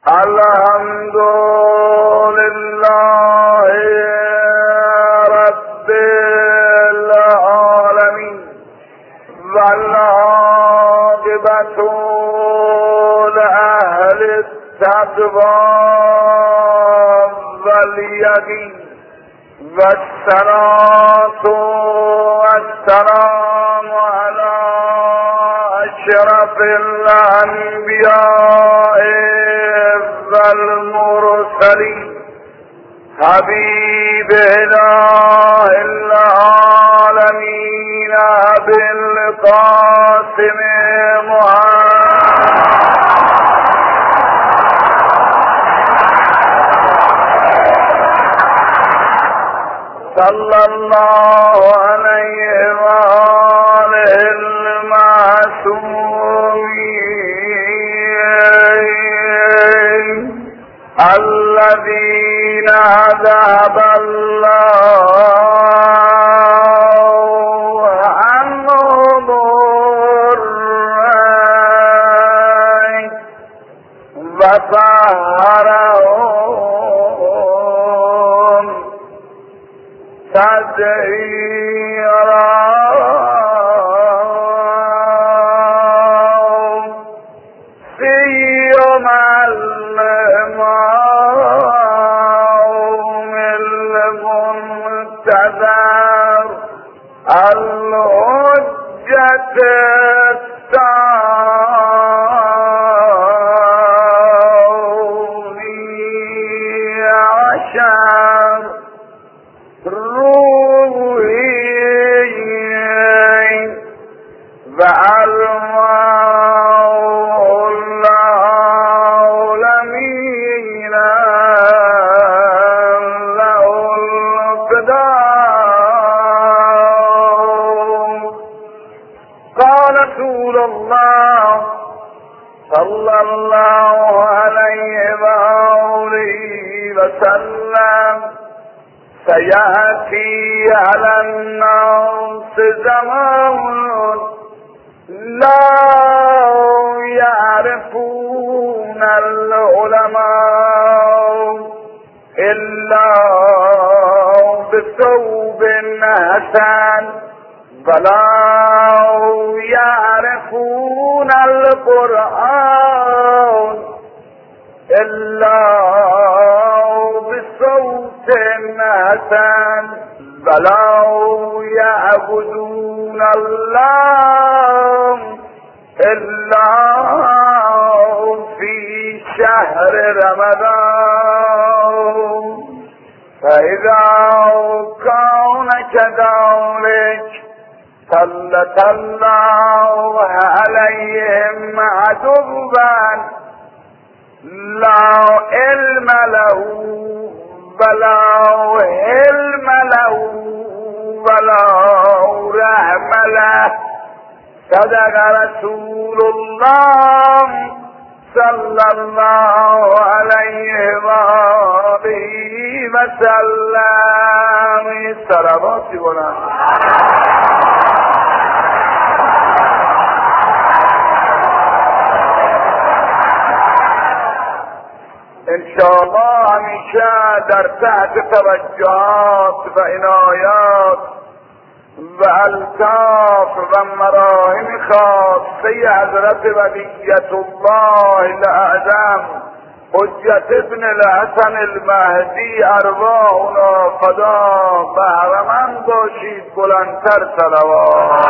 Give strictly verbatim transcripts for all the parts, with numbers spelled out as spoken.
الحمد لله رب العالمين والعاقبة لأهل التقوى واليقين والصلاة والسلام على أشرف الأنبياء والمرسلين حبيب إله العالمين أبي القاسم محمد صلى الله عليه وآله المعصومين الذين ذهب الله عنهم الري وطهرهم تطهيرا فيهم الماء المنتظر الحجة الثاني عشر وأرواح العالمين له القدام. قال رسول الله صلى الله عليه وآله وسلم سيأتي على الناس زمان لا يعرفون العلماء إلا بثوب حسن ولا يعرفون القرآن إلا بصوت حسن ولا يعبدون الله إلا في شهر رمضان. فإذا كان كذلك سلط الله عليهم عدوا لا علم له ولا علم له ولا رحم له. صدق رسول الله صلى الله عليه وآله وسلم. صلوات بنا انشاءالله همیشه در تحت توجهات و عنایات و الطاف و مراهم خاصه حضرت ولیت الله الاعظم حجت ابن الحسن المهدی ارواحنا فدا بهره‌مند باشید. بلندتر صلوات.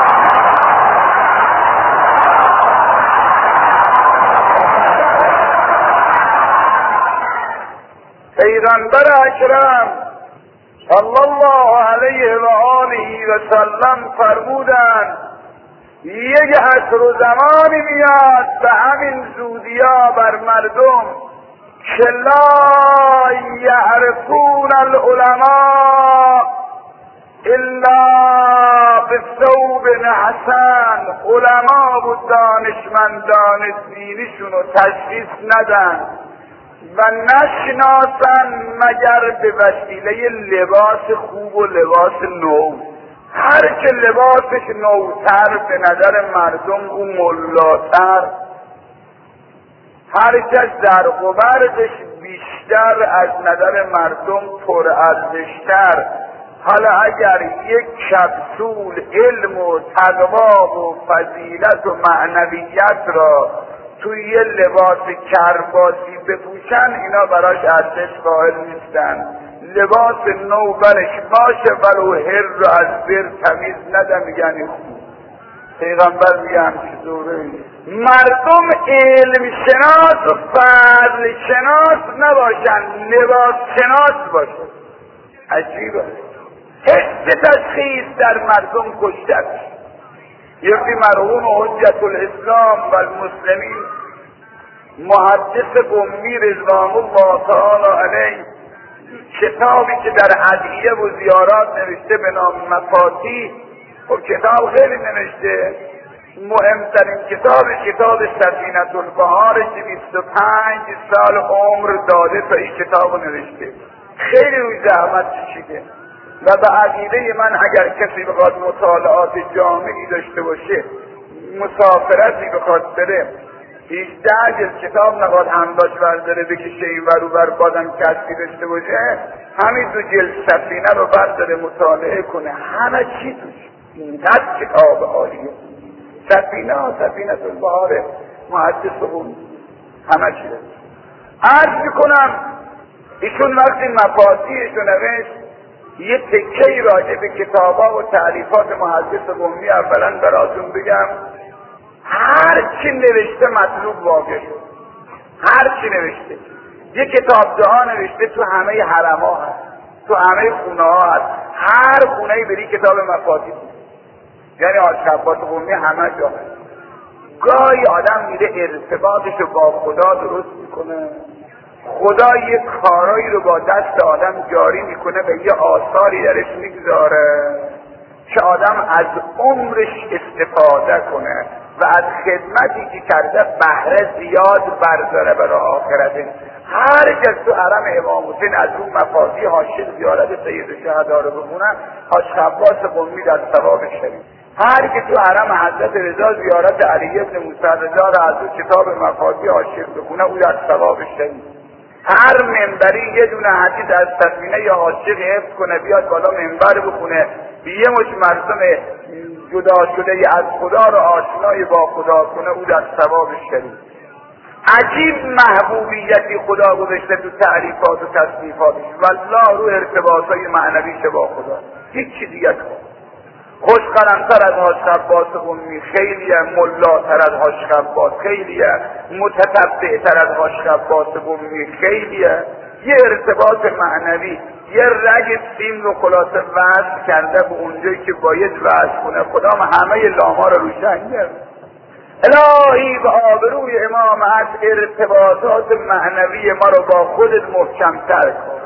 پیغمبر اکرم صلی الله علیه و آله و سلم فرمودند یک عصر و زمانی میاد به همین زودیا بر مردم که لا یعرفون العلماء الا بثوب حسن. علما و دانشمندان دینیشون رو تشخیص ندن و نشناسن مگر به وسیله لباس خوب و لباس نو. هر که لباسش نوتر به نظر مردم او ملاتر، هر کس در قبرش بیشتر از نظر مردم پر ارزشتر. حالا اگر یک کپسول علم و تقوا و فضیلت و معنویت را توی یه لباس کرباسی بپوشن، اینا براش ارزش قائل نیستن. لباس نو برش باشه ولو هر رو از بر تمیز نده، میگن خوب. پیغمبر میگه همچه دوره مردم علم شناس و فضل شناس نباشن، لباس شناس باشن. عجیبه، حس تشخیص در مردم کشته است. یکی مرحوم حجت الاسلام و المسلمین محدث قمی رضوان الله تعالی علیه کتابی که در ادعیه و زیارات نوشته به نام مفاتیح، و کتاب خیلی نوشته، مهمترین کتاب کتاب سفینة البحار که بیست و پنج سال عمر داده تا این کتاب نوشته، خیلی روی زحمت کشیده. و به عقیده من اگر کسی بخواد مطالعات جامعی داشته باشه، مسافرتی بخواد بره، هجده جلد کتاب نخواد همداش برداره بکشه این ور بر بادم کسی داشته باشه، همین دو جلد سفینه رو برداره مطالعه کنه، همه چی توش اینقدر کتاب عالیه. سفینه سفینة البحار محدث بود، همه چی داشت. عرض میکنم ایشون وقتی مفاتیحشو نوشت، یه تکه‌ای راجع به کتابا و تعریفات محدث قمی اولا براتون بگم. هر چی نوشته مطلوب واقع شد، هر چی نوشته. یه کتاب دعا نوشته تو همه حرم‌ها هست، تو همه خونه ها هست، هر خونه‌ای بری کتاب مفاتیح، یعنی آشرفات قمی همه جا هست. گاهی آدم میره ارتباطش رو با خدا درست میکنه، خدا یه کارایی رو با دست آدم جاری میکنه و یه آثاری درش میگذاره که آدم از عمرش استفاده کنه و از خدمتی که کرده بهره زیاد برداره برای آخرته. هر کس تو حرم امام حسین از اون مفاتیح حاشیه زیارت سید الشهدا رو بخونه، حاج عباس قمی در ثواب شریف. هر که تو حرم حضرت رضا زیارت علی ابن موسی رضا رو از اون کتاب مفاتیح حاشیه بخونه، او در ثواب شریف. هر منبری یه دونه حدیث از سفینه یا عاشق حفظ کنه، بیاد بالا منبر بخونه، یه مش مردم جدا شده از خدا رو آشنای با خدا کنه، او در ثواب شریف. عجیب محبوبیتی خدا گذاشته تو تعریفات و تصنیفاتش، والله رو ارتباطای معنویش با خدا، هیچ چی دیگه کن. خوشقلمتر از حاج عباس قمی خیلیه، ملاتر از حاج عباس خیلیه، متتبعتر از حاج عباس قمی خیلیه. یه ارتباط معنوی، یه رگ سیم رو خلاصه وصل کرده به اونجایی که باید وصل کنه. خدا همه لاما رو روشن کرد. الهی به آبروی امام از ارتباطات معنوی ما رو با خودت محکم‌تر کن.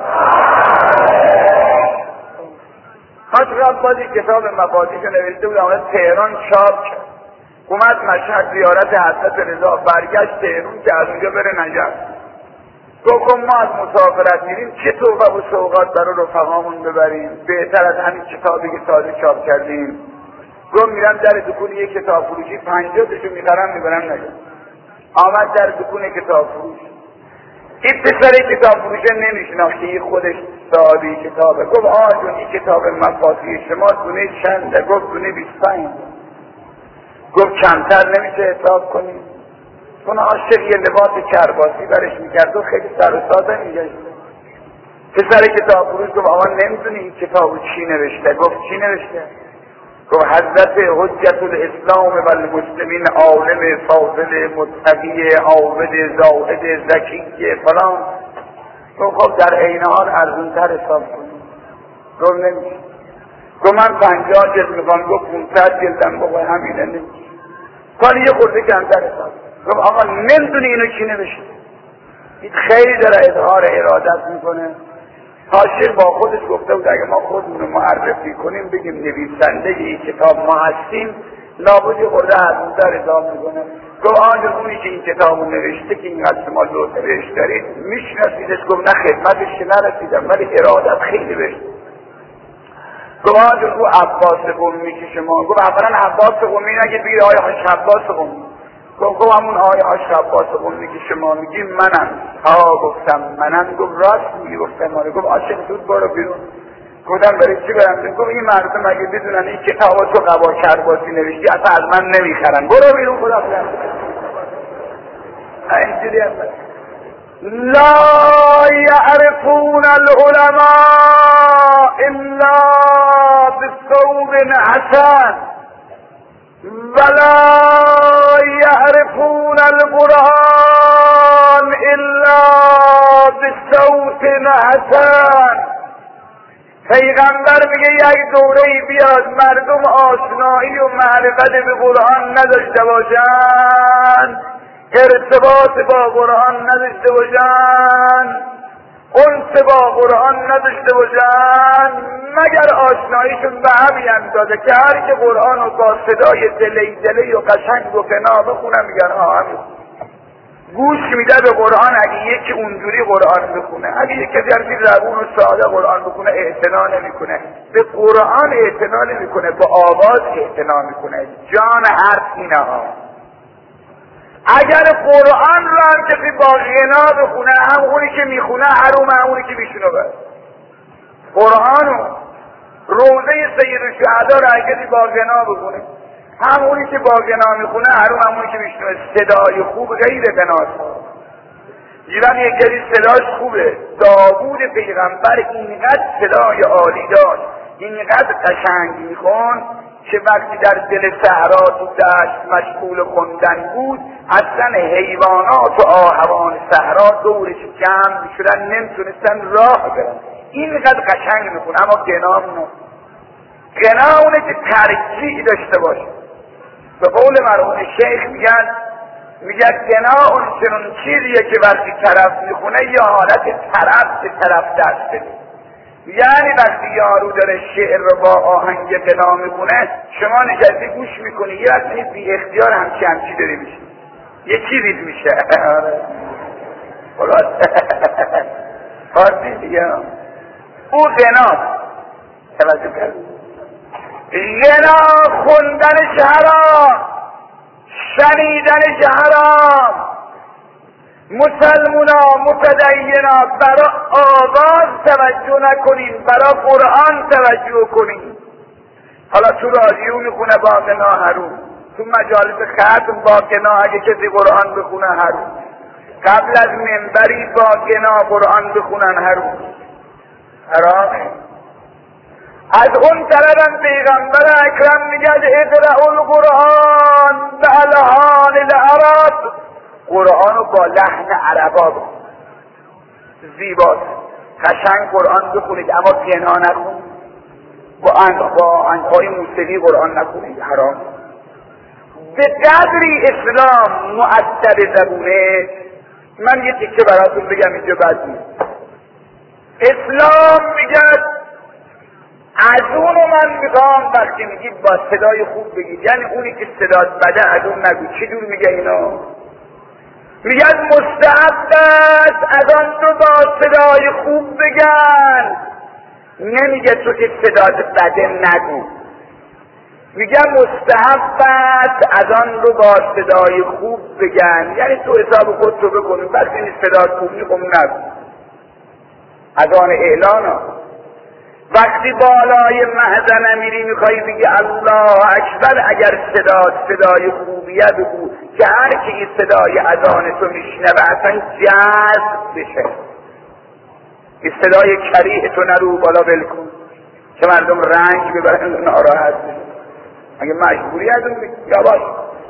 حاج عباسی کتاب مفاتیح نوشته بود، آمد تهران چاپ کرد، اومد مشهد زیارت حضرت رضا، برگشت تهران که از اونجا بره نجف. گفت ما از مسافرت میریم چه تحفه و سوغات برای رفقامون ببریم بهتر از همین کتابی که تازه چاپ کردیم. گفت میرم در دکون یک کتاب فروشی پنجاه تاشو میخرم میبرم نجف. آمد در دکون کتاب فروش، این پسر کتاب فروشه نمیشناخته، این خودش صاحبی کتابه. گفت آه جون این کتاب مفاتیح شما دونه چنده؟ گفت دونه بیست و پنج. گفت کمتر نمیشه حساب کنیم؟ چون عاشق یه لباس کرباسی برش میکرد و خیلی سر و ساده میگشت. پسر کتاب فروش گفت آقا نمیدونی این کتابو چی نوشته؟ گفت چی نوشته؟ گفت حضرت حجت الاسلام و المسلمین، عالم فاضل متقی عابد زاهد ذکی فلان. گفت خب در عین حال ارزونتر حساب کنیم. گفت نمیشه. گفت من پنجاه جلد میخوام. گفت پونصد جلدم. گفت همینه نمیشه. کاری یه خورده کمتر حساب. گفت آقا نمیدونی اینو کی نوشته؟ این خیلی داره اظهار ارادت میکنه. حاشیه با خودش گفته بود اگه ما خودمون رو معرفی کنیم بگیم نویسنده این کتاب ما هستیم، لابد یه خورده ارزونتر حساب میکنه. گفت آنجا اونی که این کتاب رو نوشته که اینقدر شما لطف بهش دارید میشناسیدش؟ گفت نه خدمتش که نرسیدم ولی ارادت خیلی بهش. گفت آنجا او عباس قمی که شما، گفت اولا عباس قمی نگید بگید آیا حاج عباس قمی. گفت همون آیه اشرف عباس میگه شما میگی منم. ها گفتم منم. گفت راست میگی. گفتم ماره. گفت عاشق زود برو بیرون. گفتم برای چی برم؟ گفت این مردم اگه بدونن این کتابا تو قبا کرباسی نوشتی اصلا از من نمیخرن. برو بیرون. خدا خدا اینجوری هم لا يعرفون العلماء الا بالثوب حسن ولا يعرفون القرآن الا بصوت حسن. پیغمبر میگه یک دوره بیاد مردم آشنایی و معرفت به قرآن نداشته باشن، ارتباط با قرآن نداشته باشن، انس با قرآن نداشته باشن، مگر آشناییشون به همین اندازه که هر که قرآن رو با صدای دلی دلی و قشنگ و قنا بخونن میگن آه همین گوش میده به قرآن. اگه یکی اونجوری قرآن بخونه، اگه یک کسی هرچی زبون و ساده قرآن بخونه اعتنا نمیکنه به قرآن، اعتنا نمیکنه به آواز اعتنا میکنه، جان حرف اینه ها. اگر قرآن رو هم کسی با غنا بخونه، هم اونی که میخونه حروم، هم اونی که میشنوه. قرآن رو روضه سید الشهدا رو اگر کسی با غنا بخونه، هم اونی که با غنا میخونه حروم، هم اونی که میشنوه. صدای خوب غیر غناست. ایران یک کسی صداش خوبه. داوود پیغمبر اینقدر صدای عالی داشت، اینقدر قشنگ میخون که وقتی در دل صحرا تو دشت مشغول خوندن بود، اصلا حیوانات و آهوان صحرا دورش جمع میشدن، نمیتونستن راه برن. اینقدر قشنگ میخونه. اما غنا اونه غنا اونه که ترجیح داشته باشه. به قول مرحوم شیخ میگن میگه غنا اون چنون چیزیه که وقتی طرف میخونه یا حالت طرف به طرف دست بده. یعنی وقتی یارو داره شعر رو با آهنگ غنا میکنه، شما نشستی گوش میکنی، یه وقتی بی اختیار همچی همچی داری میشه، یه چیزی میشه. خلاص خاصی دیگه او غنا توجه کرد. غنا خوندنش حرام، شنیدنش حرام. مسلمونا متدینا برا آواز توجه نکنین، برا قرآن توجه کنین. حالا تو رادیو میخونه با غنا حروم، تو مجالس ختم با غنا اگه کسی قرآن بخونه حروم، قبل از منبری با غنا قرآن بخونن حروم، حرامه. از اون طرفم پیغمبر اکرم میگه اقرأوا القرآن بألحان العرب، قرآن رو با لحن عربا بخونید، زیباست، قشنگ قرآن بخونید، اما غنا نکنید، با آهنگ‌های موسیقی قرآن نکنید، حرام. به قدری اسلام مؤثر زبونه. من یه تیکه براتون بگم اینجا بعد نیست. اسلام میگه از اونو من میخوام وقتی میگید با صدای خوب بگید، یعنی اونی که صدات بده از اون نگو. چی دور میگه اینو؟ میگه مستحب است از آن رو با صدای خوب بگن، نمیگه تو که صدات بده نگو. میگه مستحب است از آن رو با صدای خوب بگن، یعنی تو حساب خود رو بکنی، وقتی این صدات خوب میخوام نگو. از آن اعلان ها. وقتی بالای محزنه میری میخوایی بگی الله اکبر، اگر صدا صدای خوبیه بگو که هر که این صدای اذان تو میشنوه اصلا جذب بشه. این صدای کریه تو نرو بالا بلکن که مردم رنج ببرن و ناراحت بشن. اگه مجبوری از اون بگی یا باش.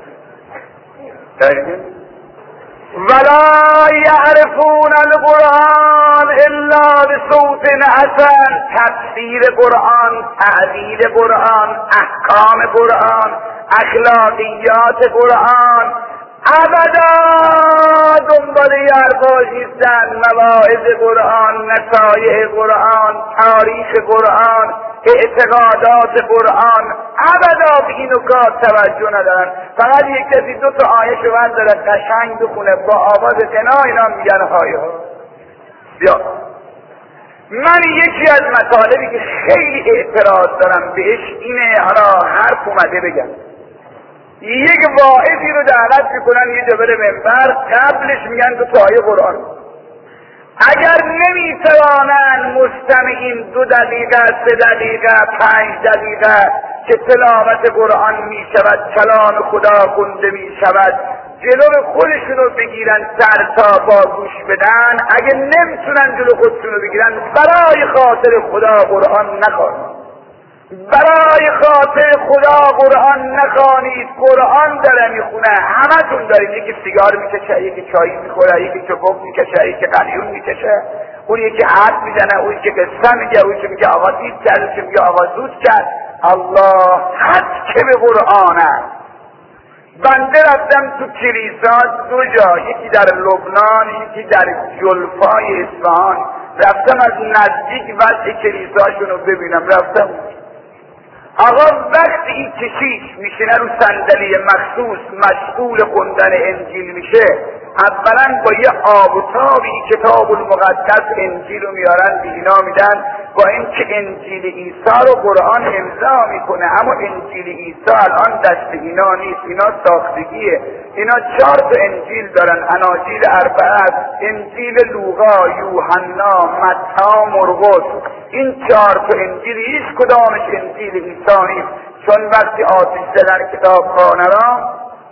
ولا يعرفون القرآن الا بصوت حسن. تفسیر قرآن، تعبیر قرآن، احکام قرآن، اخلاقیات قرآن ابدا دنبال یرقاش نیستن. مواعظ قرآن، نصایح قرآن، تاریخ قرآن، اعتقادات قرآن ابدا به این نکات توجه ندارن. فقط یک کسی دو تا آیه شوند داره قشنگ بخونه با آواز غنا، اینا میگن های ها. بیا من یکی از مطالبی که خیلی اعتراض دارم بهش اینه، حالا حرف اومده بگم. یک واعظی رو دعوت میکنن یه جا بره منبر، قبلش میگن تو آیه قرآن. اگر نمیتوانند مستمعین دو دقیقه، سه دقیقه، پنج دقیقه که تلاوت قرآن میشود، کلام خدا خونده میشود، جلو خودشون رو بگیرن سر تا با گوش بدن، اگه نمیتونن جلو خودشون رو بگیرن، برای خاطر خدا قرآن نخوانید. برای خاطر خدا قرآن نخوانید. قرآن داره میخونه، همتون دارید. یکی سیگار میکشه، یکی چای میخوره، یکی چکوب میکشه، یکی قلیون میکشه، اون یکی حرف میزنه، اون یکی قصه میگه، اون یکی میگه آقا دید کرد، اون یکی میگه آقا زود کرد. الله حد که به قرآنه. بنده رفتم تو کلیسا دو جا، یکی در لبنان، یکی در جلفای اصفهان. رفتم از نزدیک وضع کلیساشون رو ببینم. رفتم آقا وقتی این کشیش میشینه رو صندلی مخصوص مشغول خوندن انجیل میشه، اولا با یه آب و تابی کتاب المقدس انجیل رو میارن به اینا میدن، با اینکه انجیل عیسی رو قرآن امضا میکنه، اما انجیل عیسی الان دست اینا نیست، اینا ساختگیه. اینا چهار تا انجیل دارن، اناجیل اربعه، انجیل لوقا، یوحنا، متی، مرقس. این چهار تا انجیل هیچ کدامش انجیل عیسی نیست، چون وقتی آتش زدن کتابخانه را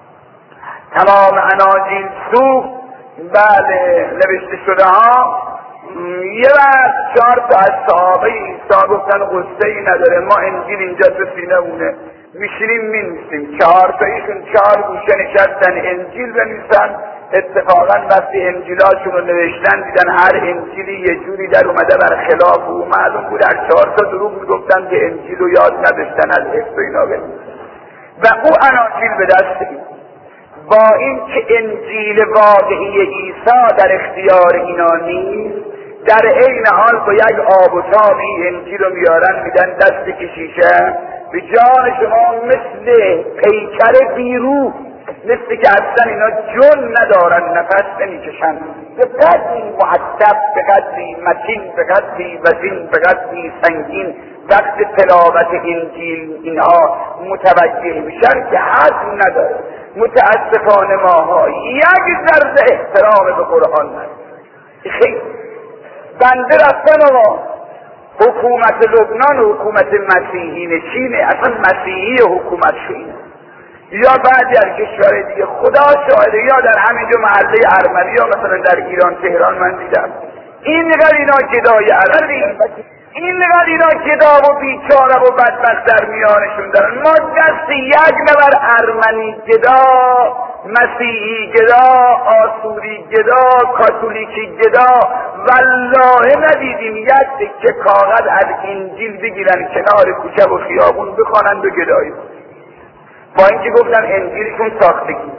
تمام اناجیل سوخت. بله نوشته شده ها. یه وقت چهار تا از صحابه عیسی گفتن قصه ای نداره، ما انجیل اینجا تو سینه مونه، میشینیم مینویسیم. چهار تایشون چهار گوشه نشستن انجیل بنویسن. اتفاقا وقتی انجیلاشون رو نوشتن دیدن هر انجیلی یه جوری در اومده بر خلاف او، معلوم بود هر چهار تا دروغ میگفتن که انجیل رو یاد نداشتن از حفظ و اینا بنویسن و او اناجیل به دست این. با این که انجیل واقعی عیسی در اختیار اینا نیست، در عین حال با یک آب و تابی انجیل رو میارن میدن دست کشیشه. به جان شما مثل پیکر بیرو، مثل که اصلا اینا جن ندارن، نفس نمیکشن، به قدری معدب، به قدری متین، به قدری وزین، به قدری سنگین وقت تلاوت انجیل اینها متوجه میشن که حد نداره. متاسفانه ماها یک ذره احترام به قرآن نداره. خیلی بنده رفتن آقا حکومت لبنان و حکومت مسیحی نشینه، اصلا مسیحی حکومت شینه، یا بعضی از کشور دیگه خدا شاهده، یا در همینجا محله ارمنی، یا مثلا در ایران تهران من دیدم اینقدر اینا گدای عربی، اینقدر اینا گدا و بیچاره و بدبخت در میانشون دارن. ما دست یک نفر ارمنی گدا، مسیحی گدا، آسوری گدا، کاتولیکی گدا والله ندیدیم. یک تکه کاغذ از انجیل بگیرن کنار کوچه و خیابون بخوانند و گدایی، با اینکه گفتن انجیلشون ساختگی.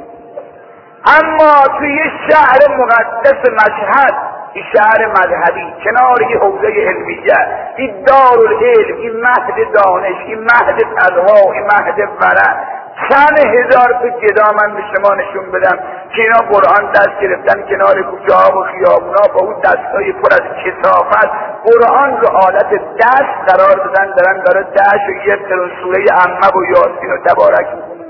اما توی یه شهر مقدس مشهد، این شهر مذهبی کنار یه حوزه علمیه، این دارالعلم، این مهد دانش، این مهد تقوا، این مهد ورع، چند هزار تا گدا من به شما نشون بدم که اینا قرآن دست گرفتن کنار کوچه ها و خیابونا با اون دستای پر از کثافت قرآن رو حالت دست قرار دادن، دارن داره دهش و یک قرون سوره عمه و یاسین و تبارک میکنن.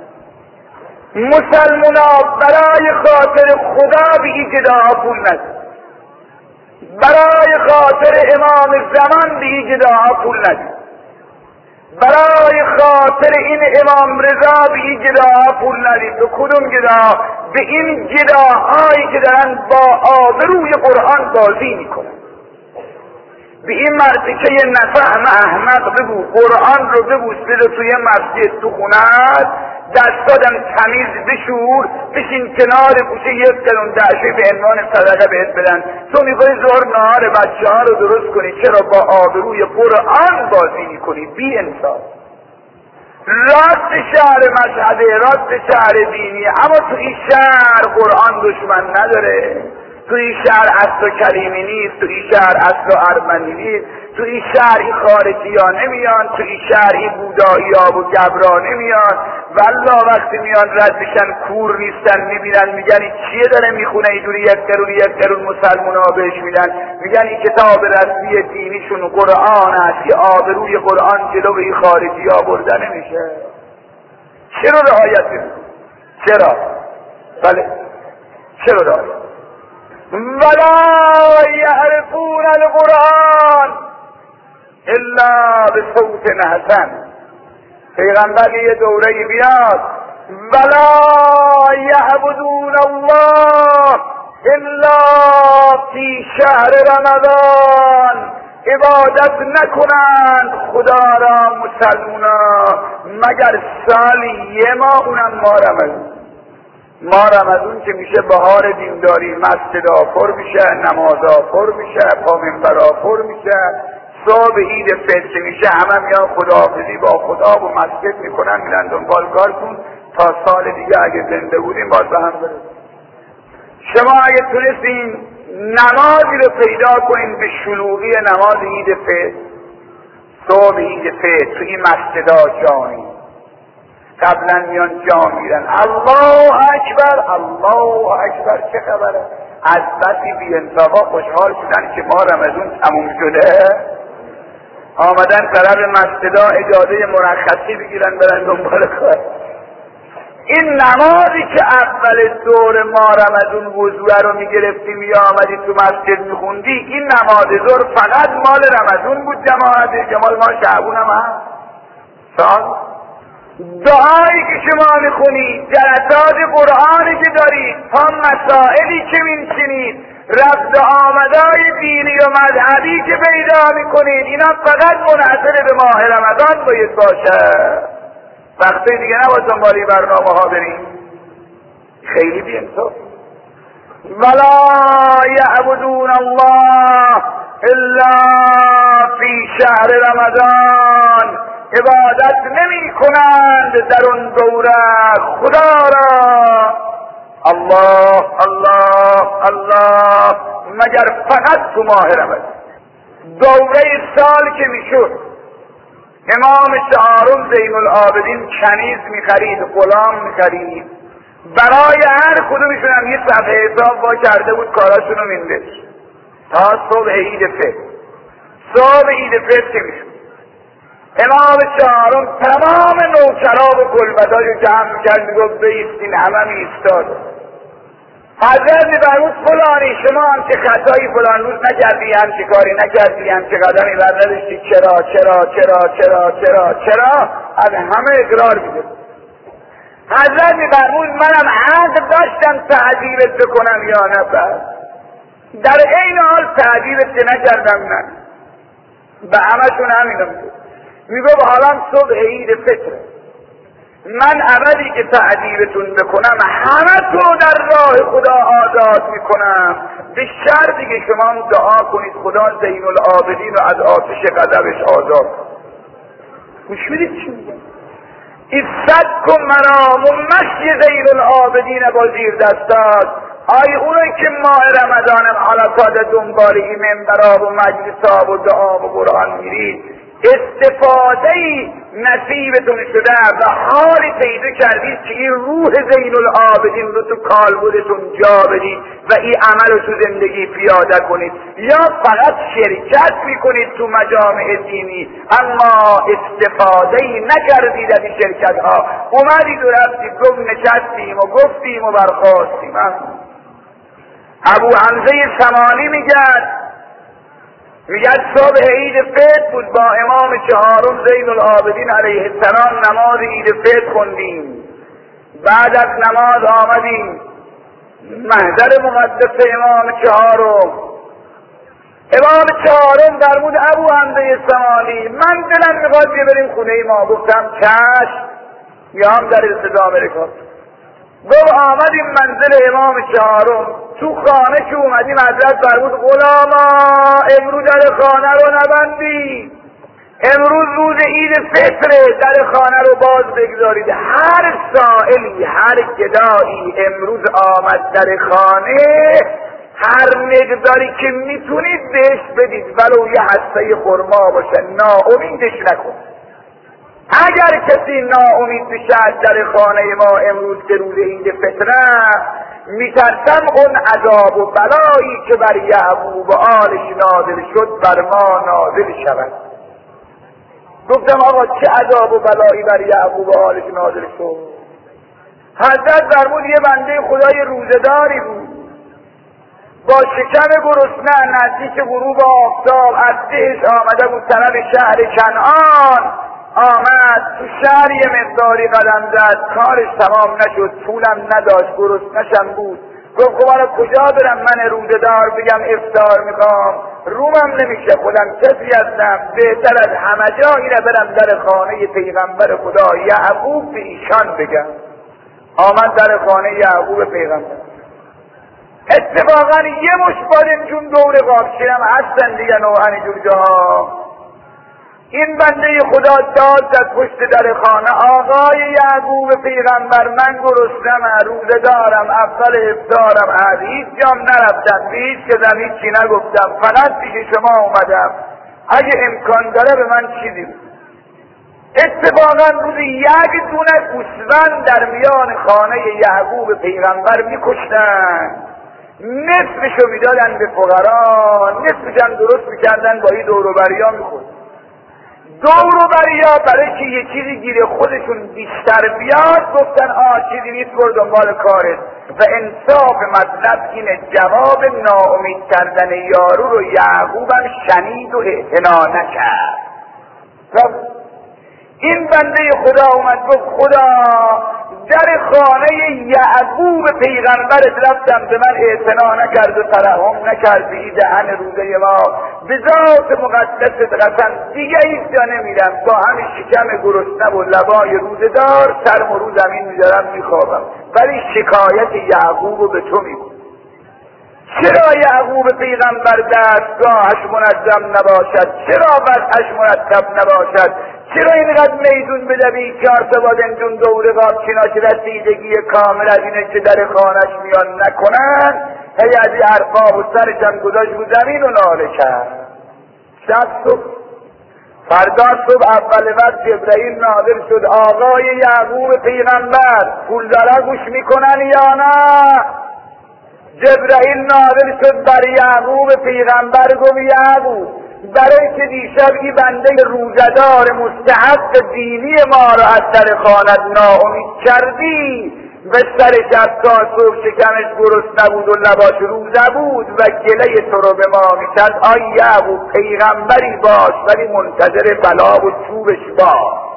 مسلمونا برای خاطر خدا به این گداها پول ندید، برای خاطر امام زمان به این گداها پول ندید، برای خاطر این امام رضا به این گداها پول ندید. تو کدوم گدا؟ به این گداهایی که دارن با آبروی قرآن بازی میکنن. به این مرتکه یه نفهم احمق بگو قرآن رو ببوس بده توی مسجد تو خونت، دستادم تمیز بشور، بشین کنار کوچه یک قرون دعشوی به عنوان صدقه بهت بدن. تو میخوای ظهر نهار بچه ها رو درست کنی، چرا با آبروی قرآن بازی میکنی؟ بی انصاف. راست شهر مشهده، راست شهر دینی، اما تو این شهر قرآن دشمن نداره. تو این شهر اصل و کلیمی نیست، تو این شهر اصل و ارمنی نیست، تو این شهر این خارجی ها نمیان، تو این شهر این بودایی ها و گبرا نمیان. والله وقتی میان رد میشن کور نیستن، میبینن میگن این چیه داره میخونه اینجوری یک قرون یک قرون مسلمان ها بهش میدن، میگن این کتاب رسمی دینیشون قرآن است، که آبروی قرآن جلو این خارجی ها برده نمیشه. چرا رعایت میکنه؟ چرا؟ بله چرا داری؟ ولا یعرفون القرآن الا به صوت حسن. پیغمبر یه دوره بیاد ولا یعبدون الله الا فی شهر رمضان، عبادت نکنند خدا را مسلمونا مگر سالی یه ماه، اونم ماه رمضان. ماه رمضان که میشه بهار دینداری، مسجدها پر میشه، نمازها پر میشه، پا منبرها پر میشه، صبح عید فطر میشه همه میان خداحافظی با خدا و مسجد میکنن، میرن دنبال کارتون تا سال دیگه اگه زنده بودیم باز به هم برسیم. شما اگه تونستین نمازی رو پیدا کنین به شلوغی نماز عید فطر، صبح عید فطر تو این مسجدها جایی قبلا میان جا میرن الله اکبر الله اکبر، چه خبره؟ از بسی بی انصافا خوشحال شدن که ما رمضان تموم شده، آمدن طرف مسجدها اجازه مرخصی بگیرن برن دنبال کار. این نمازی که اول دور ما رمضان وضوء رو میگرفتیم یا آمدی تو مسجد میخوندی، این نماز ظهر فقط مال رمضان بود جماعت، جمال ما شعبون هم هم سال دعایی که شما میخونید، جلسات قرآنی که دارید، هم مسائلی که میشنید، رفت آمدای دینی و مذهبی که پیدا میکنید، اینا فقط منحصر به ماه رمضان باید باشه. وقتی دیگه نباید دنبالی برنامه ها بریم، خیلی بی انصاف. ولا یعبدون الله الا فی شهر رمضان، عبادت نمی کنند در اون دوره خدا را الله الله الله مگر فقط تو ماه رمضان. دوره سال که میشد امام چهارم زین العابدین کنیز میخرید، غلام میخرید، برای هر کدومشون هم یه صفحه حساب وا کرده بود کاراشون رو مینداشت تا صبح عید فطر. صبح عید فطر که میشد امام چهارم تمام نوکرا و گلبدای رو جمع میکرد، میگفت بایستین، همه میایستاد. حضرت میفرمود فلانی شما هم چه خطایی فلان روز نکردی، هم چه کاری نکردی، هم چه قدمی بر نداشتی، چرا چرا چرا چرا چرا چرا از همه اقرار میده. حضرت میفرمود منم حق داشتم تعذیبت بکنم یا نه، بس در این حال تعذیبت که نکردم نه، به همشون همینو میگه. میگفت حالا صبح عید فطره، من ابدی که تعذیبتون بکنم همه تو در راه خدا آزاد میکنم، به شرطی که شما دعا کنید خدا زین العابدین رو از آتش غضبش آزاد. گوش بدید چی میگم؟ ایستدکم مرام و مشی زین العابدین با زیر دستات. آی اونایی که ماه رمضان حلقات دنبالی منبرها و مجلسها و دعا و قرآن میرید، استفاده نصیبتون شده و حالی پیدا کردید که این روح زین العابدین رو تو کالبدتون جا بدید و این عمل رو تو زندگی پیاده کنید، یا فقط شرکت میکنید تو مجامع دینی اما استفاده نکردید از این شرکت ها، اومدید و رفتید گفت نشستیم و گفتیم و برخواستیم. ابو حمزه سمانی میگد میگه صبح عید فطر بود، با امام چهارم زین العابدین علیه السلام نماز عید فطر خوندیم، بعد از نماز آمدیم محضر مقدس امام چهارم. امام چهارم فرمود ابو حمزه سمانی من دلم میخواد که بریم خونه ما. گفتم چشم، میام در التزام رکات. گفت آمدیم منزل امام چهارم، تو خانه که اومدیم حضرت فرمود غلاما امروز در خانه رو نبندید، امروز روز عید فطره، در خانه رو باز بگذارید. هر سائلی هر گدایی امروز آمد در خانه، هر مقداری که میتونید بهش بدید، ولو یه هسته خرما باشه، ناامیدش نکن. اگر کسی ناامید بشه در خانه ما امروز که روز عید فطره، میترسم اون عذاب و بلایی که بر یعقوب و آلش نازل شد بر ما نازل شود. گفتم آقا چه عذاب و بلایی بر یعقوب و آلش نازل شد؟ حضرت فرمود یه بنده خدای روزه‌داری بود، با شکم گرسنه نزدیک غروب آفتاب از دهش آمده بود طرف شهر کنعان. آمد تو شهر یه مقداری قدم زد، کارش تمام نشد، پولم نداشت، گرسنه‌شم بود. گفت خب حالا کجا برم من روزه‌دار بگم افطار میخوام؟ رومم نمیشه، خودم کسی هستم، بهتر از همه جا اینه برم در خانه پیغمبر خدا یعقوب به ایشان بگم. آمد در خانه یعقوب پیغمبر. اتفاقا یه مش بادمجون دور قابچینم هستن دیگه نوعن جور جاها. این بنده خدا داد زد پشت در خانه، آقای یعقوب پیغمبر من گرسنه‌ام، روزه دارم، اول افطارم، از هیچ جام نرفتم، به هیچ کس هیچی نگفتم، فقط پیش شما اومدم، اگه امکان داره به من چیزی بود. اتفاقا روزی یک دونه گوسفند در میان خانه یعقوب پیغمبر میکشتن، نصفشو میدادن به فقرا، نصفش هم درست میکردن با این دوروبریا میخورد. دوروبریا برای که یه چیزی گیره خودشون بیشتر بیاد گفتن آه چیزی نیست، برو دنبال کارت. و انصاف مطلب اینه، جواب ناامید کردن یارو رو یعقوبم شنید و اعتنا نکرد. این بنده خدا اومد گفت خدا در خانه یعقوب پیغمبرت رفتم، به من اعتنا نکرد و ترحم نکرد، به دهن روزه ما به ذات مقدست قسم دیگه ایستا نمیرم، با همین شکم گرسنه و لبای روزه دار سرم و رو زمین میذارم میخوابم، ولی شکایت یعقوب رو به تو میگم. چرا یعقوب پیغمبر دستگاهش منظم نباشد؟ چرا وضعش مرتب نباشد؟ چرا اینقدر میدون بدوی چهار تا بادمجون دور قابچینا که رسیدگی کامل از اینه که در خانش میان نکنن؟ هی از این ارقاب و سرشم گذاشت رو زمین و ناله کرد. شب صبح فردا صبح اول وقت جبرئیل نازل شد، آقای یعقوب پیغمبر پول داره گوش میکنن یا نه؟ جبرئیل نازل شد بر یعقوب پیغمبر، گفت یعقوب برای که دیشب این بنده روزدار مستحق دینی ما را از در خانت ناامید کردی و سر شب تا صبح شکمش گرسنه بود و لباش روزه بود و گله تو رو به ما میکرد، آی یعقوب پیغمبری باش ولی منتظر بلا و چوبش باش.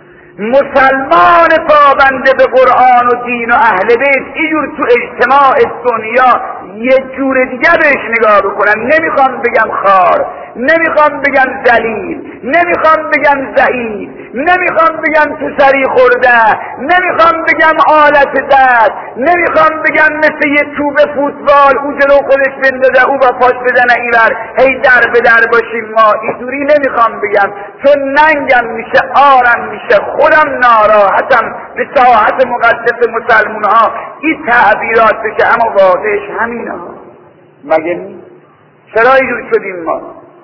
مسلمان پابنده به قرآن و دین و اهل بیت اینجور تو اجتماع دنیا یه جور دیگه بهش نگاه بکنن. نمیخوام بگم خار، نمیخوام بگم ذلیل، نمیخوام بگم ضعیف، نمیخوام بگم تو سری خورده، نمیخوام بگم آلت دست، نمیخوام بگم مثل یه توب فوتبال او جلو خودش بندازه او با پاش بزنه اینور هی در به در باشیم ما، اینجوری نمیخوام بگم چون ننگم میشه، آرم میشه، خودم ناراحتم به ساعت مقدس مسلمون ها این تعبیرات بشه، اما واقعش همین ها. مگه نیست؟ چرا اینجور شدیم ما؟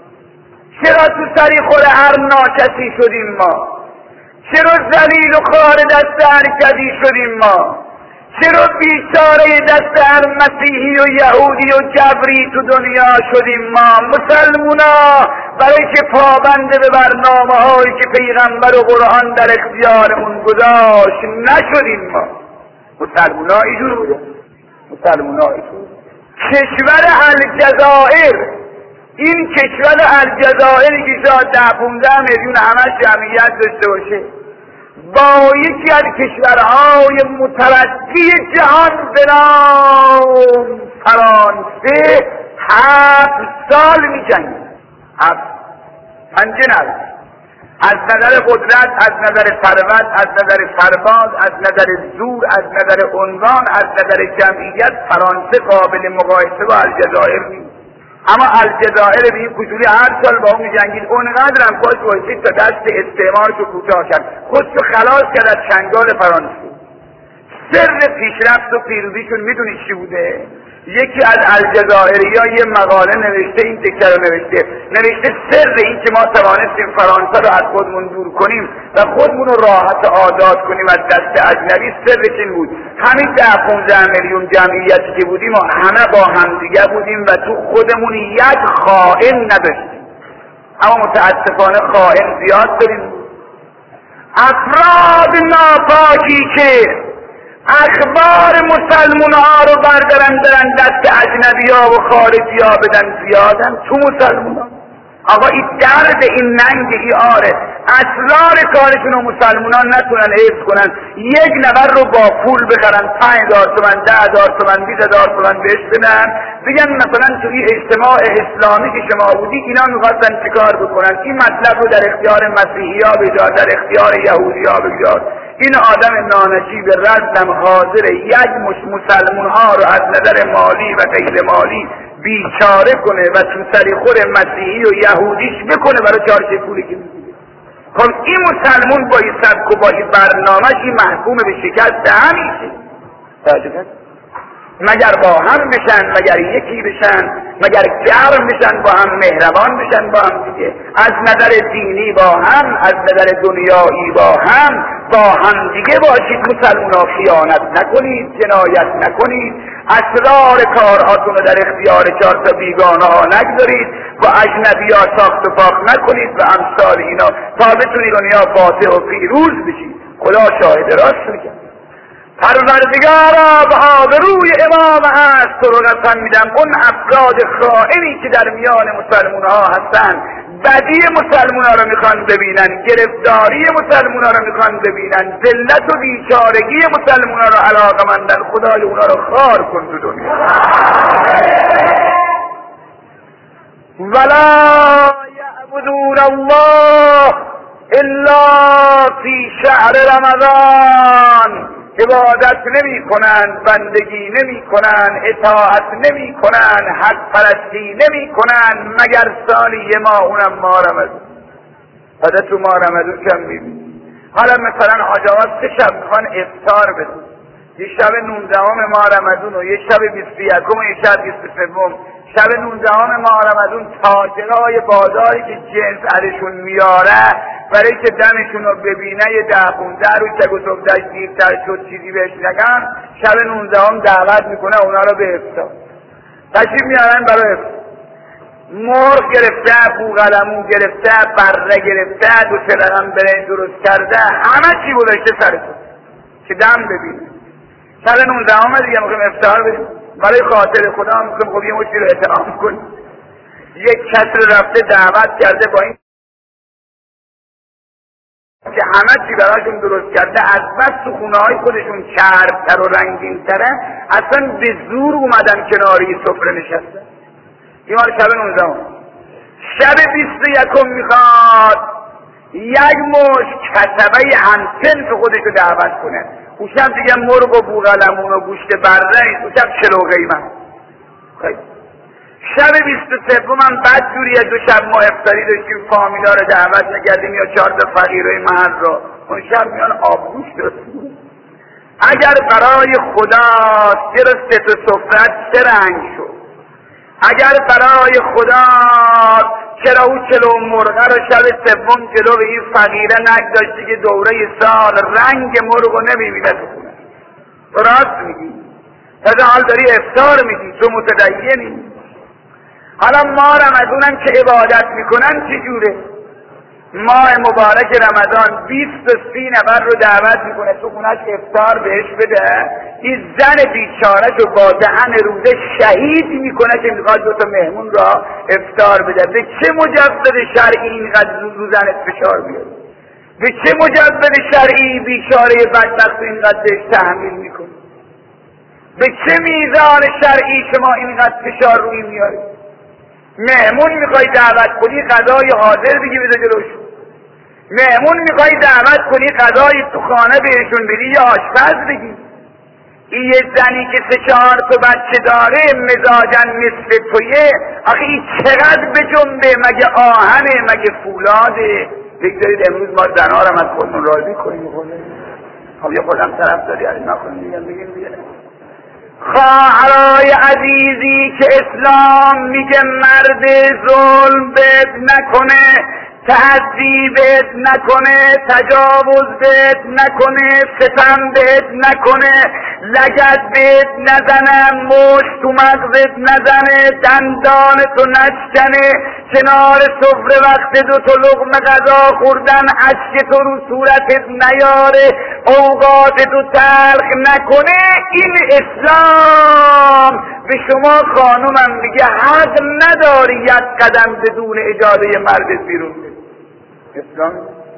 چرا تو سری خور هر ناکسی شدیم ما؟ چرا ذلیل و خار دست هر کسی شدیم ما؟ چرا بیچاره دست هر مسیحی و یهودی و جبری تو دنیا شدیم ما؟ مسلمونا برای که پابنده به برنامه هایی که پیغمبر و قرآن در اختیارمون گذاشت نشدیم ما. مسلمونا اینجور بوده، مسلمونا اینجور. کشور الجزائر، این کشور الجزائری که شاید ده پونزده میلیون همه جمعیت داشته باشه، با یکی از کشورهای مترقی جهان به نام فرانسه هفت سال می جنگید. هفت پنجه از نظر قدرت، از نظر ثروت، از نظر سرباز، از نظر زور، از نظر عنوان، از نظر جمعیت فرانسه قابل مقایسه با الجزایر نیست. اما الجزایر به این فضولی هر سال با اون جنگید، اونقدر هم پاش بایستید تا دست استعمارش رو کوتاه کرد، خودشو خلاص کرد از چنگال فرانسه. سر پیشرفت و پیروزیشون میدونید چی بوده؟ یکی از الجزائریا یه مقاله نوشته، این تکه رو نوشته نوشته سر این که ما توانستیم فرانسه رو از خودمون دور کنیم و خودمون رو راحت آزاد کنیم از دست اجنبی، سرش این بود همین ده پونزده میلیون جمعیتی که بودیم و همه با همدیگه بودیم و تو خودمون یک خائن نداشتیم، اما متاسفانه خائن زیاد داریم. افراد ناپاکی که اخبار مسلمون ها رو بردارن برن دست اجنبی ها و خارجی ها بدن زیادن تو مسلمون ها. آقا این درد این ننگ ای آره اسرار کارشون رو مسلمون ها نتونن حفظ کنن، یک نفر رو با پول بخرن پنج هزار تومن ده هزار تومن بیست هزار تومن بهش بدن بگن مثلا توی اجتماع اسلامی که شما بودی اینا میخواستن چیکار بکنن، این مطلب رو در اختیار مسیحی ها بگذار، در اختیار یهودی ها بگذار. این آدم نانجیب رزم حاضر یک مش مسلمون ها رو از نظر مالی و غیر مالی بیچاره کنه و تو سری خور مسیحی و یهودیش بکنه برای چارچه پولی که میگیره. خب این مسلمون با این سبک و با این برنامه‌ش این محکوم به شکست همیشه. مگر با هم بشن، مگر یکی بشن، مگر گرم بشن با هم، مهربان بشن با هم دیگه، از نظر دینی با هم، از نظر دنیایی با هم، با هم دیگه باشید. مسلمونا خیانت نکنید، جنایت نکنید، اسرار کارهاتون رو در اختیار چهار تا بیگانه ها نگذارید، با اجنبی ها ساخت و پاک نکنید و امثال اینا تا بتونید دنیا فاتح و پیروز بشید. خدا شاهد راست میگه. پروردگارا به آبروی امام هست تو رو قسم میدم اون افراد خائنی که در میان مسلمون ها هستن بدی مسلمون ها رو میخوان ببینن، گرفتاری مسلمون ها رو میخوان ببینن، ذلت و بیچارگی مسلمون ها رو علاقمندن. خدای اونا رو خار کن تو دنیا. ولا یعبدون الله الا فی شهر رمضان. عبادت نمی کنن، بندگی نمی کنن، اطاعت نمی کنن، حق پرستی نمی کنن مگر سالی یه ماه، اونم ماه رمضان. بعد تو ماه رمضان کم میبینی. حالا مثلا حاجات سه شب میخوان افطار بدن، یه شب نوزدهم ماه رمضان و یه شب بیست و یکم و یه شب بیست و سوم. شب نوزدهم ماه رمضان تاجرای بازاری که جنس علیشون میاره برای که دمشون رو ببینه یه ده پونزده رو چک و صبحدش دیرتر شد چیزی بهش نگن، شب نوزدهم دعوت میکنه اونا رو به افطار تشریف میارن برای افطار. مرغ گرفته، بوقلمون گرفته، بره گرفته، دو سه رقم برنج درست کرده، همه چی گذاشته سرتون که دم ببینه. شب نوزدهم دیگه میخوایم افطار بدیم برای خاطر خدا، میخوایم خب یه مشتی رو احترام کنیم. یک کس رو رفته دعوت کرده با این که همه چی براشون درست کرده، از بس تو خونه های خودشون چربتر و رنگین تره اصلا به زور اومدن کناری سفره نشسته. این مال شب نوزدهم. شب بیست و یکم میخواد یک مش کسبه همسن تو خودشو دعوت کنه. اون شب دیگه مرغ و بوقلمون و گوشت بره، اون شب چلو قیمت. خیلی شب بیست و سوم هم بعد جوریه، دو شب ما افطاری داشتیم فامیلا رو دعوت نکردیم یا چهار تا فقیرای محل رو، اون شب میان آبگوش درست. اگر برای خداست چرا ست و سفرت چه رنگ شد؟ اگر برای خداست چرا او چلو مرغه رو شب سوم جلو به این فقیره نگذاشتی که دوره سال رنگ مرغ رو نمیبینه تو خونه؟ راست میگی؟ تازه حال داری افطار میگی، تو متدینی. حالا ما رمضانم که عبادت میکنن چجوره؟ ماه مبارک رمضان بیست و سی نفر رو دعوت میکنه تو خونش افطار بهش بده، این زن بیچاره رو با دهن روزه شهید میکنه که میخواد دو تا مهمون را افطار بده. به چه مجوز شرعی اینقدر رو زنت فشار بیاره؟ به چه مجوز شرعی بیچاره بدبخت اینقدر بهش تحمیل میکنه؟ به چه میزان شرعی شما اینقدر فشار روی میاری؟ مهمون میخوای دعوت کنی غذای حاضر بگی بده جلوش، مهمون میخوای دعوت کنی غذای تو خانه بهشون بدی یا آشپز بگی. این یه زنی که سه چهار تا بچه داره مزاجن مثل تویه، آخه این چقدر به جنبه؟ مگه آهنه؟ مگه فولاده؟ بگذارید امروز ما زنها رو از خودمون راضی کنیم. خب یه خودم طرف داری علی نکنیم دیگه بگیم دیگه. خواهرای عزیزی که اسلام میگه مرد ظلم بهت نکنه، تعدی بهت نکنه، تجاوز بهت نکنه، ستم بهت نکنه، لگد بهت نزنم، مشت تو مغزت نزنه، دندان تو نشکنه، کنار سفره وقت دو تا لقمه غذا خوردن اشک تو رو صورتت نیاره، اوقات تو تلخ نکنه. این اسلام به شما خانومم میگه حق نداری یک قدم بدون اجازه مرد بیرون بری. اسلام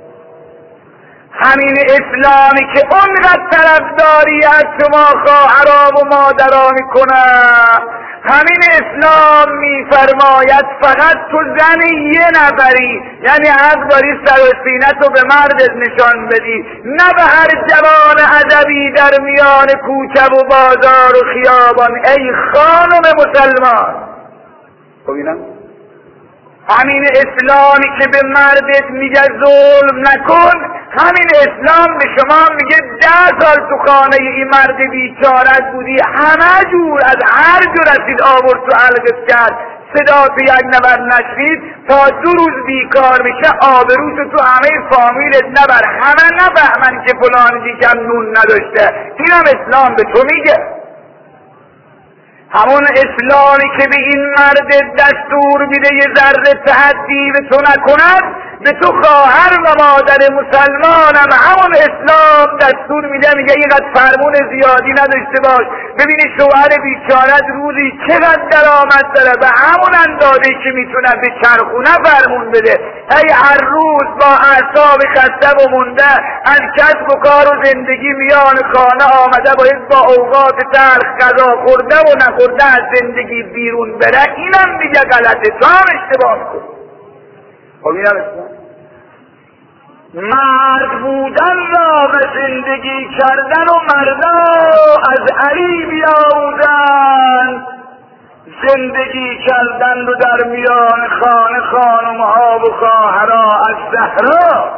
همین اسلامی که اونقدر طرفداری از شما خواهرها و مادرها میکنن، همین اسلام میفرماید فقط تو زن یه نفری، یعنی حق داری سر و سینه تو به مردت نشان بدی، نه به هر جوان عجبی در میان کوچه و بازار و خیابان. ای خانم مسلمان، ببینم همین اسلامی که به مردت میگه ظلم نکن، همین اسلام به شما میگه ده سال تو خانه این مرد بیچارت بودی، همه جور از هر جور رسید آورد تو حلقت کرد، صدا تو یک نبر نشنید، تا دو روز بیکار میشه آبروشو تو همه فامیلت نبر، همه نفهمن که فلان دیگه نون نداشته. اینم اسلام به تو میگه. همون اسلامی که به این مرد دستور میده یه ذره تعدی به تو نکند، به تو خواهر و مادر مسلمانم همون اسلام دستور میده، میگه اینقدر فرمون زیادی نداشته باش. ببینی شوهر بیچارت روزی چقدر درآمد داره، به همون اندازه‌ای که میتونه به چرخونه فرمون بده. ای هر روز با اعصاب خسته و مونده از کسب و کار و زندگی میان خانه آمده، باید با اوقات تلخ غذا خورده و نخورده از زندگی بیرون بره. اینم دیگه غلطه، تو هم اشتباه کن. خب اینم اسلام. مرد بودن را به زندگی کردن و مردا از علی بیاموزند، زندگی کردن و در میان خانه خانمها و خواهرها از زهرا.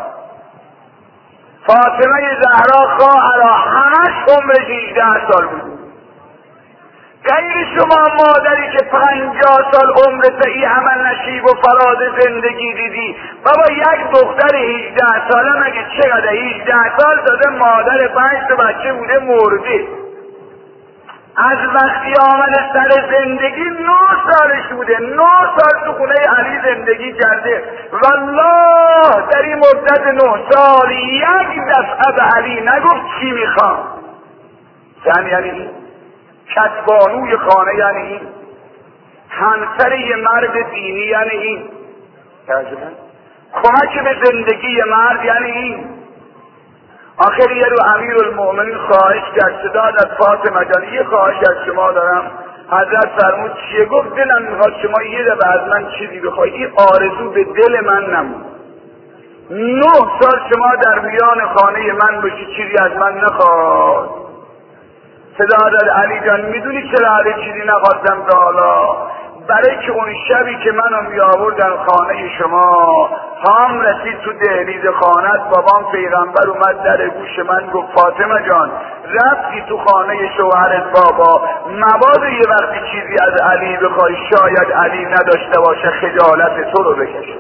فاطمه زهرا خواهرها همش عمر هجده سال بود. غیر شما مادری که پنجاه سال عمرت ای عمل نشیب و فراز زندگی دیدی، بابا یک دختر هجده ساله مگه چقدر؟ هجده سال داده مادر پنج تا بچه بوده مرده. از وقتی آمده سر زندگی نه سالش بوده، نه سال تو خونه علی زندگی کرده. والله در این مدت نه سال یک دفعه به علی نگفت چی میخوام. زن یعنی این کتبانوی خانه، یعنی این همسر یه مرد دینی، یعنی این کمک به زندگی مرد، یعنی این. آخر یه رو امیر المؤمنین خواهش کرد، داد از فاطمه جان یه خواهش از شما دارم. حضرت فرمود چیه؟ گفت دلم میخواد شما یه دفعه از من چیزی بخواید. این آرزو به دل من نمون. نه سال شما در میان خانه من باشی، چیزی از من نخواد. صدا داد علی جان میدونی چرا علی چیزی نخواستم تا حالا؟ برای که اون شبی که منو می آوردن خانه شما، هم رسید تو دهلیز خانت، بابام پیغمبر اومد در گوش من گفت فاطمه جان رفتی تو خانه شوهرت بابا، مبادا یه وقتی چیزی از علی بخوای شاید علی نداشته باشه خجالت تو رو بکشه.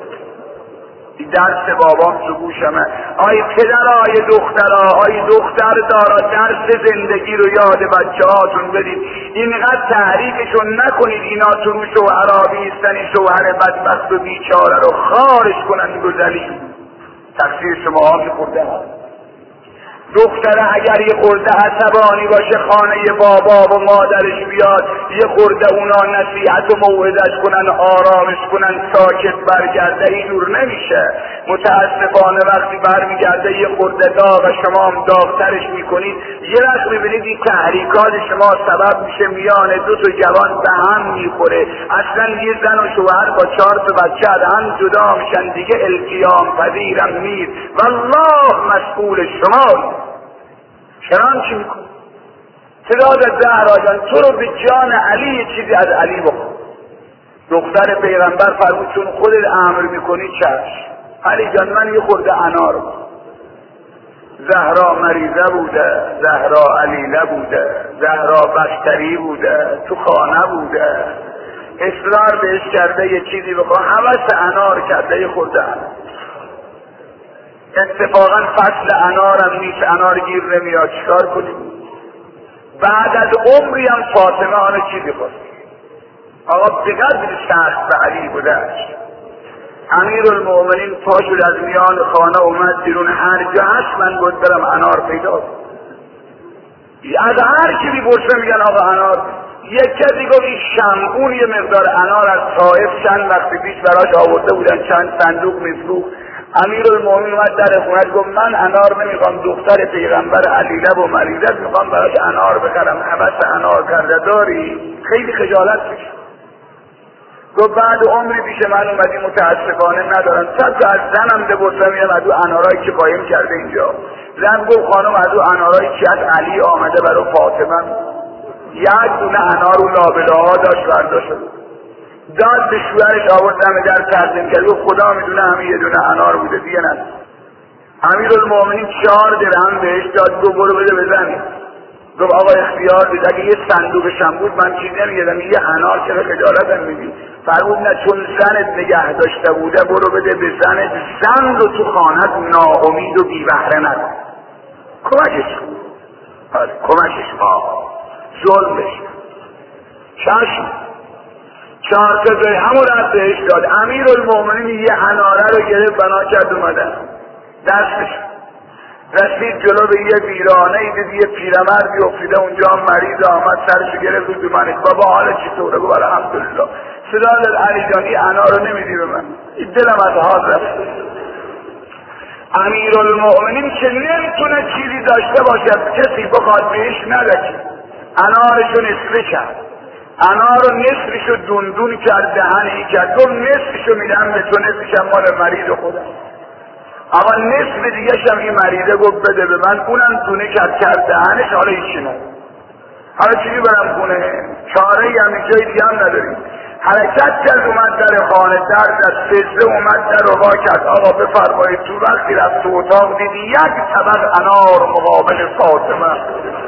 درس بابام تو گوشمه. آی پدر، آی دخترها، آی دختر دارا درس زندگی رو یاد بچه هاتون بدید. اینقدر تحریکشون نکنید اینا تو رو شوهرها بیستنی، شوهر بدبخت و بیچاره رو خارش کنن گذلی. تقصیر شما ها که خورده هست. دختره اگر یه خورده عصبانی باشه خانه بابا و مادرش بیاد، یه خورده اونا نصیحت و موعظش کنن، آرامش کنن، ساکت برگرده، اینجور نمیشه. متاسفانه وقتی برمیگرده یه خورده داغ و شما هم داغترش میکنید، یه وقت میبینید این تحریکات شما سبب میشه میان دو تا جوان به هم میخوره. اصلا یه زن و شوهر با چهار تا بچه از هم جدا میشن، دیگه التیام پذیرم نیست. والله مسئول شما. چرا چی میکنی؟ صداد زهرا جان تو رو به جان علی یه چیزی از علی بخور. دختر پیغمبر فرمود چون خودت امر میکنی چشم. علی جان من یه خورده انار بخور. زهرا مریضه بوده، زهرا علیله بوده، زهرا بستری بوده، تو خانه بوده، اصرار بهش کرده یه چیزی بخور، حوث انار کرده یه خورده انار. اتفاقا فصل انارم نیست، انار گیر نمیاد، چیکار کنیم؟ بعد از عمری هم فاطمه آن چیزی خواست. آقا به قدر سخت به علی گذشت. امیرالمؤمنین پا شد از میان خانه اومد بیرون، هر جا هست من بود برم انار پیدا کنم. از هر کی میپرسه میگن آقا انار. یک کسی گفت این شمعون یه مقدار انار از طائف چند وقتی پیش براش آورده بودن، چند صندوق میفروخت. امیرالمؤمنین اومد در خونت گفت من انار نمیخوام، دختر پیغمبر علیله و مریضه میخوام براش انار بخرم، حوس انار کرده داری؟ خیلی خجالت پیش گفت بعد عمری پیش من اومدی متاسفانه ندارم. صد تا از زنم بپرسم یه مدو انارایی که قایم کرده اینجا. زن گفت خانم ادو انارایی که از علی آمده برای فاطمه، یک دونه انار و لابلاها داشت برداشت شد داد به شوهرش، آورد دم در تقدیم کرد، گفت خدا میدونه همین یه دونه انار بوده دیگه نه. امیرالمؤمنین چهار درهم بهش داد، گفت برو بده بزنی. گفت آقا اختیار دید، اگه یه صندوقشم بود من چیز نمیگدم، یه انار چرا خجالتم میدی؟ فرمود نه چون زنت نگه داشته بوده برو بده به زنت، زن رو تو خانت ناامید و بی بهره نکن، کمکش کن. آره کمکش ما ظلمش چشم. چهار تا همون رد بهش داد. امیرالمؤمنین یه اناره رو گرفت بنا کرد اومدن دستش رسید جلو به یه ویرانه ای، دید یه پیرمردی افتیده اونجا مریض، آمد سرش گرفت رو دومنش، بابا حال چطوره؟ گفت الحمدلله. صدا داد علی جان این انار رو نمیدی به من؟ این دلم از حال رفت. امیرالمؤمنین که نمیتونه چیزی داشته باشد کسی بخواد بهش ندکی، انارشو نصفه کرد، انار رو نصفشو دوندون کرد، دهنی کرد، گفت نصفشو میدم به تو، نصفشم مال مریض خودم. اما نصف دیگه شم این مریضه گفت بده به من، اونم دونه کرد کرد دهنش، حالا هیچی نه. حالا چیزی برم خونه؟ چاره ای هم جای دیگه هم نداریم. حرکت کرد اومد در خانه، در از سجده اومد در رو وا کرد، آقا بفرمایید. تو وقتی رفت تو اتاق دیدی یک طبق انار مقابل فاطمه.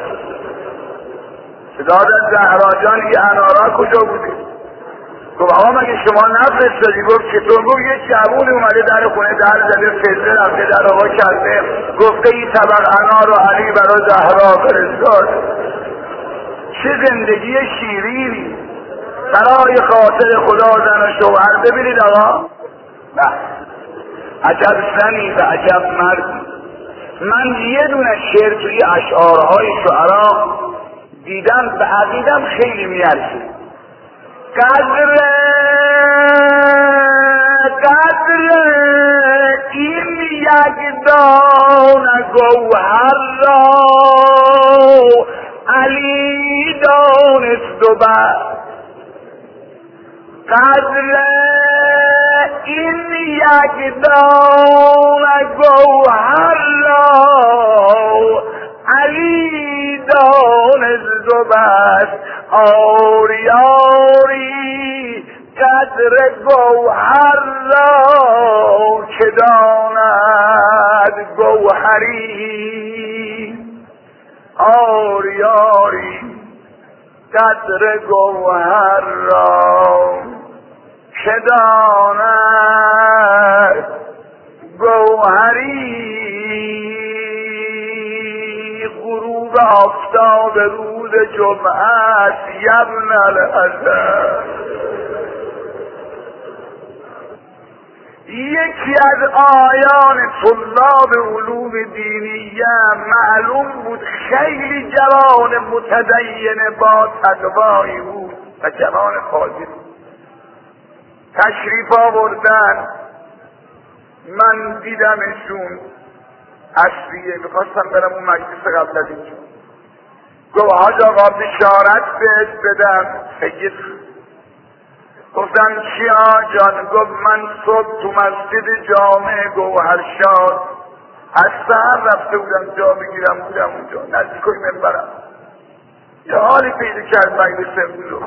صدا داد زهرا جان این انارا کجا بودی؟ گفت آقا مگه شما نفرستادی؟ گفت چطور؟ گفت یه جوونی اومده در خونه در زده، سجده رفته در رو وا کرده، گفته این طبق انار رو علی برای زهرا فرستاد. چه زندگی شیرینی برای خاطر خدا زن و شوهر. ببینید آقا نه عجب زنی و عجب مردی. من یه دونه شعر توی اشعارهای شعرا دیدم به عقیدم خیلی میارزه. قدر قدر این یک دانه گوهر را علی دانست و بس، قدر این یک دانه گوهر را علی دانست و بس. آری آری قدر گوهر را چه داند گوهری، آری آری قدر گوهر را چه داند گوهری. غروب آفتاب روز جمعه یبن الحسن. یکی از آیان طلاب علوم دینیه معلوم بود خیلی جوان متدین با تقوایی بود و جوان فاضل. تشریف آوردن، من دیدمشون اصلیه، میخواستم برم اون مجلس قبل از اینجا. گفت حاج آقا بشارت بهت بدم. سید گفتم چی آجان؟ گفت من صبح تو مسجد جامع گوهرشاد از سهر رفته بودم جا بگیرم، بودم اونجا نزدیکای منبرم، یه حالی پیدا کرد مجلس امروز.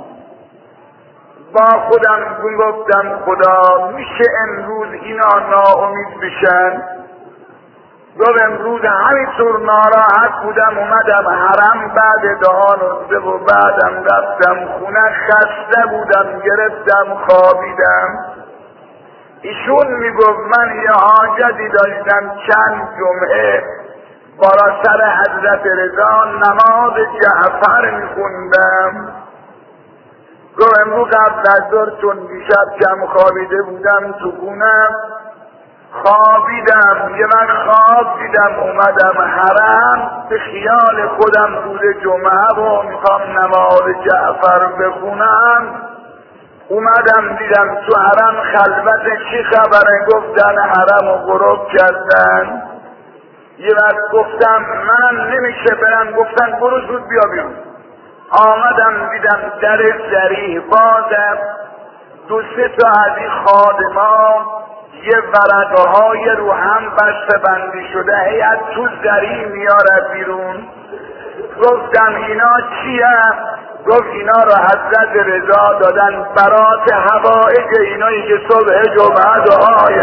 با خودم گفتم خدا میشه امروز اینا ناامید بشن؟ گفت امروز همینطور ناراحت بودم اومدم حرم بعد دعا نزده و بعدم رفتم خونه خسته بودم گرفتم خوابیدم. ایشون میگفت من یه حاجتی داشتم چند جمعه بالا سر حضرت رضا نماز جعفر میخوندم. گفت امروز قبل از ظهر چون دیشب کم خوابیده بودم تو خونم خوابیدم، یه من خواب دیدم اومدم حرم، به خیال خودم روز جمعه و میخوام نماز جعفر بخونم، اومدم دیدم تو حرم خلوت چی خبره؟ گفتن حرم و غروب کردن. یه وقت گفتم من نمیشه برم، گفتن برو زود بیا بیرون. آمدم دیدم در ذریح بازم، دو سه تا از این خادمان یه ورقه‌های رو هم بسته بندی شده هی از تو ذریح میاره بیرون. گفتم اینا چیه؟ گفت اینا را حضرت رضا دادن برات حوائج اینایی که صبح جمعه دعای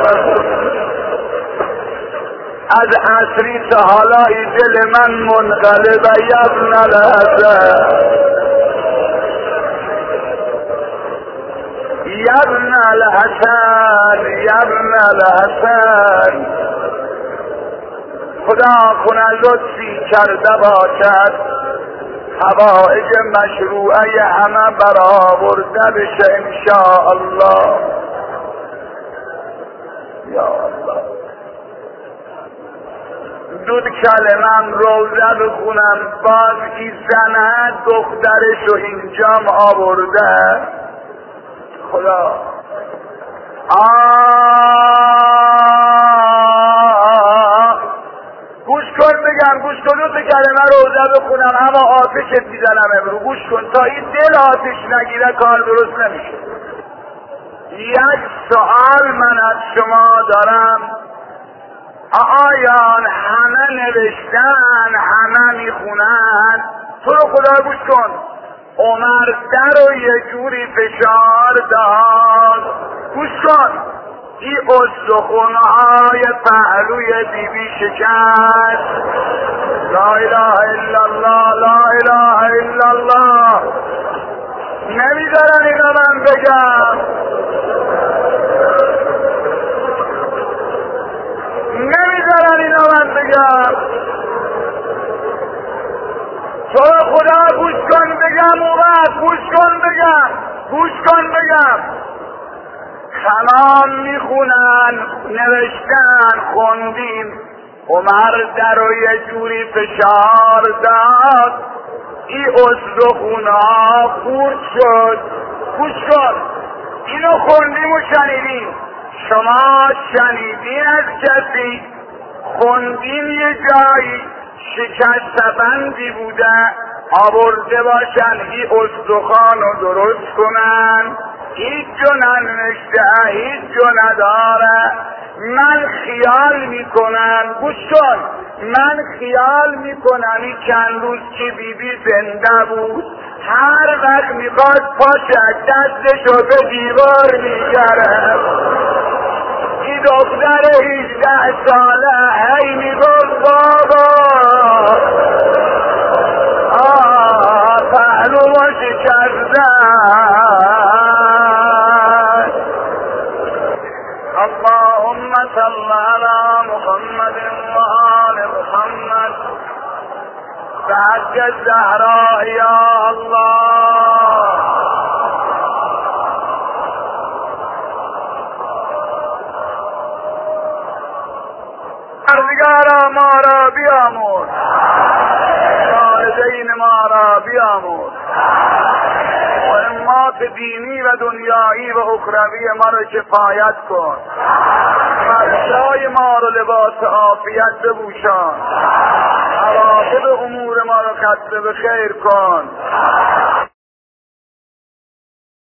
از عصری تا حالا دل من منقلب یبن الحسن یبن الحسن یبن الحسن. خدا کنه لطفی کرده باشد حوائج مشروعه همه برآورده بشه انشاءالله. یا الله دود کلمم روزه بخونم. باز این زنه دخترشو اینجام آورده. خدا آه گوش کن بگم، گوش کن دو تا کلمه روزه بخونم اما آتشت میزنم امرو. گوش کن تا این دل آتش نگیره کار درست نمیشه. یک سوال من از شما دارم، آیان همه نوشتن همه میخونن، تو رو خدا گوش کن. عمر در و یه جوری فشار داد. گوش کن این استخونهای پهلوی بیبی شکست. لا اله الا الله لا اله الا الله. نمیذارن اینا من بگم، نمیذارن اینا من بگم. تو خدا گوش کن بگم، اومد گوش کن بگم، گوش کن بگم. کلام میخونن نوشتن خوندیم. عمر در و یه جوری فشار داد، این استخونها خورد شد. گوش کن اینو خوندیم و شنیدیم. شما شنیدین از کسی؟ خوندیم یه جایی شکست بندی بوده آورده باشن این استخوان رو درست کنن؟ هیچ جو ننوشته، هیچ جو نداره. من خیال میکنم، گوش کن، من خیال میکنم این چند روز که بی بی زنده بود هر وقت میخواد پاشه دستشو به دیوار میگرد. این دختر هیجده ساله هی میگفت بابا آه پهلوما شکردن. اللهم صل على محمد وآل محمد بحق الزهراء یا الله. پروردگارا ما را بیامرز، والدین ما را بیامرز، مهمات دینی و دنیایی و اخروی ما را کفایت کن. فرشای ما را لباس عافیت بپوشان. عواقب امور ما را ختم به خیر کن.